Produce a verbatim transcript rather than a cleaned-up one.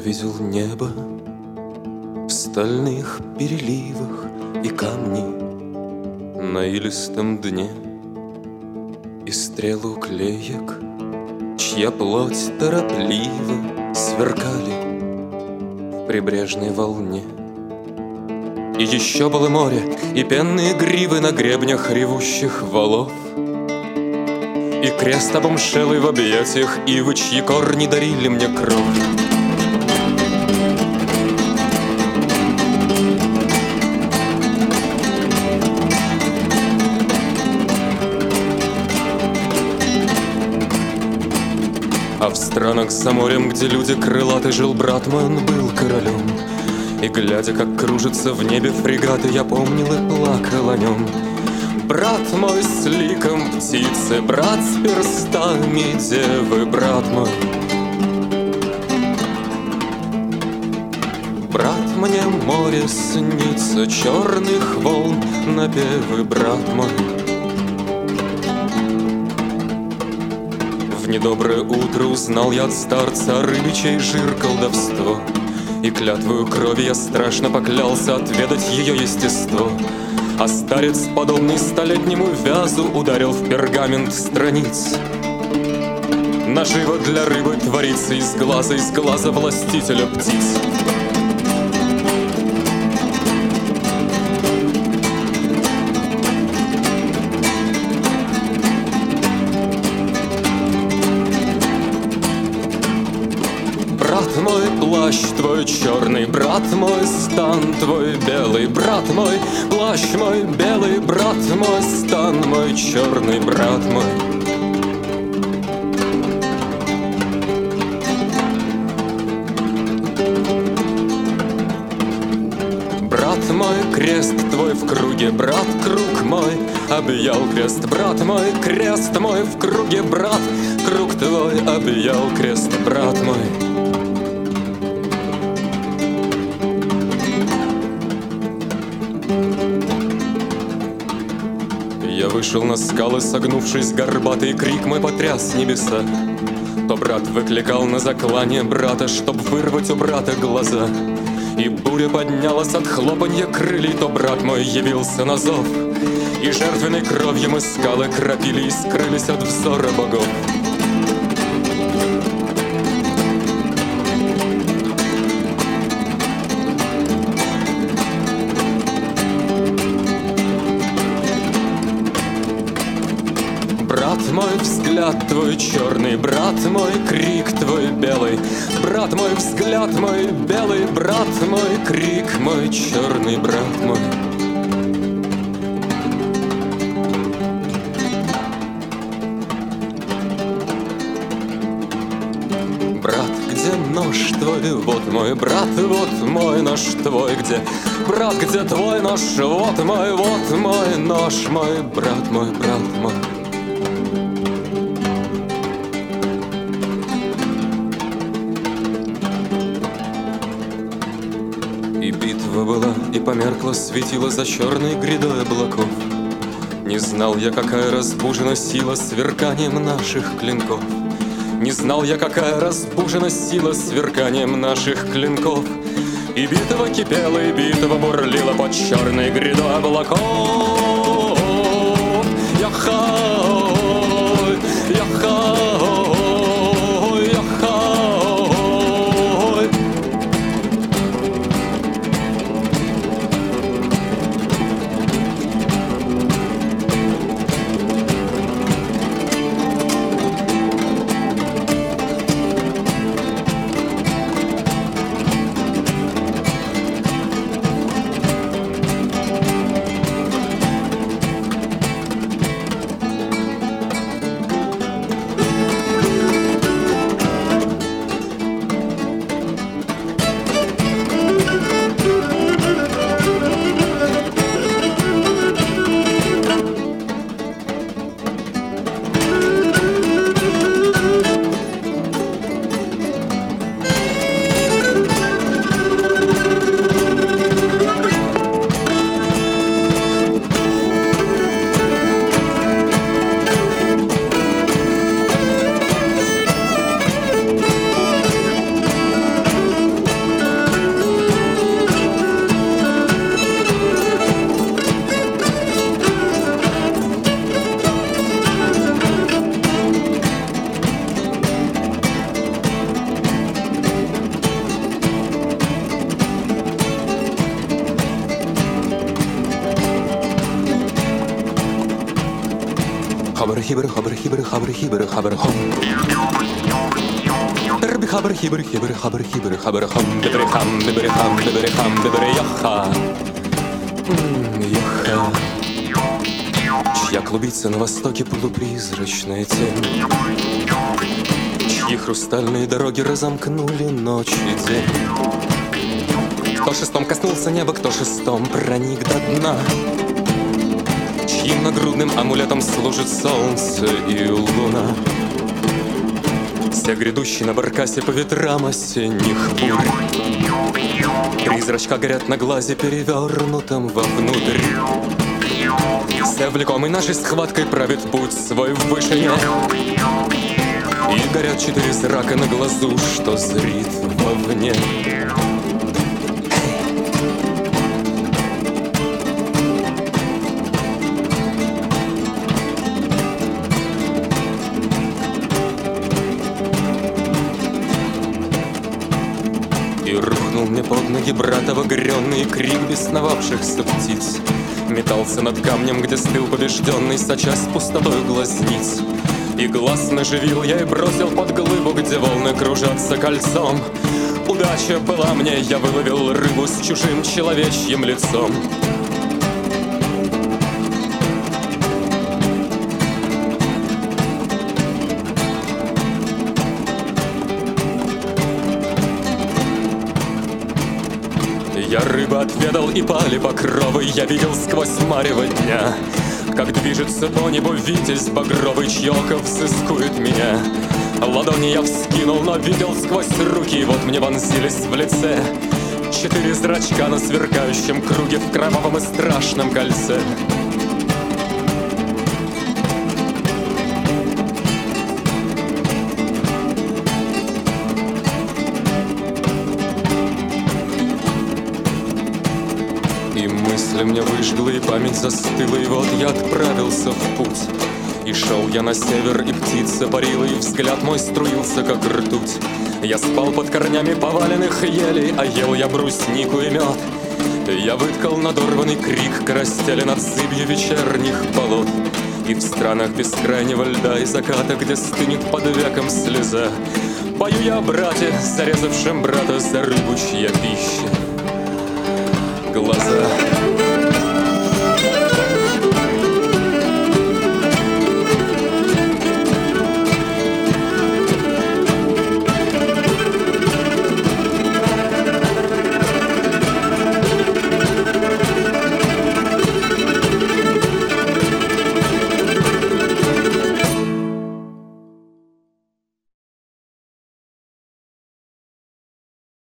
видел небо в стальных переливах и камни на илистом дне, и стрелы уклеек, чья плоть торопливо сверкали в прибрежной волне. И еще было море, и пенные гривы на гребнях ревущих валов, и крест обомшелый в объятиях ивы, чьи корни дарили мне кровь. А в странах за морем, где люди крылаты, жил брат мой, он был королем. И глядя, как кружится в небе фрегаты, я помнил и плакал о нем. Брат мой с ликом птицы, брат с перстами девы, брат мой. Брат, мне море снится, черных волн напевы, брат мой. В недоброе утро узнал я от старца рыбичий жир колдовство, и клятвою крови я страшно поклялся отведать ее естество. А старец, подобный столетнему вязу, ударил в пергамент страниц. Наживо для рыбы творится из глаза, из глаза властителя птиц. Брат мой, плащ твой черный, брат мой, стан твой белый, брат мой, плащ мой белый, брат мой, стан мой черный, брат мой. Брат мой, крест твой в круге, брат, круг мой объял крест, брат мой, крест мой в круге, брат, круг твой объял крест, брат мой. Я вышел на скалы, согнувшись, горбатый крик мой потряс небеса. То брат выкликал на заклание брата, чтоб вырвать у брата глаза. И буря поднялась от хлопанья крыльев, то брат мой явился на зов. И жертвенной кровью мы скалы кропили и скрылись от взора богов. Брат мой, взгляд твой черный, брат мой, крик твой белый, брат мой, взгляд мой белый, брат мой, крик мой черный, брат мой. Брат, где нож твой? Вот мой брат, вот мой нож твой, где? Брат, где твой нож? Вот мой, вот мой нож мой, брат мой, брат мой. И битва была, и померкла светило за черной грядой облаков. Не знал я, какая разбужена сила сверканием наших клинков. Не знал я, какая разбужена сила сверканием наших клинков. И битва кипела, и битва бурлила под черной грядой облаков. Яхай, яхай, яхай. хабр хибр хабр хибр хабр хибр хабр хом. Рби хабр хибр хибр хабр хибр хабр хом. Бибри хам бибри хам бибри хам бибри яха. Яха. Чья клубится на востоке полупризрачная тень, чьи хрустальные дороги разомкнули ночь и день. Кто шестом коснулся неба, кто шестом проник до дна, чьим нагрудным амулетом служит солнце и луна. Все грядущие на баркасе по ветрам осенних бурь, призрачка горят на глазе, перевернутом вовнутрь. Все влекомый нашей схваткой правит путь свой в вышине, и горят четыре зрака на глазу, что зрит вовне. И рухнул мне под ноги братов огренный крик бесновавшихся птиц. Метался над камнем, где стыл побежденный, сочась пустотой глазниц. И глаз наживил я и бросил под глыбу, где волны кружатся кольцом. Удача была мне, я выловил рыбу с чужим человечьим лицом. Я рыбы отведал и пали покровы, я видел сквозь марево дня, как движется по небу витязь багровый, чье око взыскует меня. Ладони я вскинул, но видел сквозь руки, и вот мне вонзились в лице четыре зрачка на сверкающем круге в кровавом и страшном кольце. И мысли мне выжгла, и память застыла, и вот я отправился в путь. И шел я на север, и птица парила, и взгляд мой струился, как ртуть. Я спал под корнями поваленных елей, а ел я бруснику и мед. Я выткал надорванный крик карастели над зыбью вечерних болот. И в странах бескрайнего льда и заката, где стынет под веком слеза, пою я о брате, зарезавшем брата за рыбу, чья пища глаза.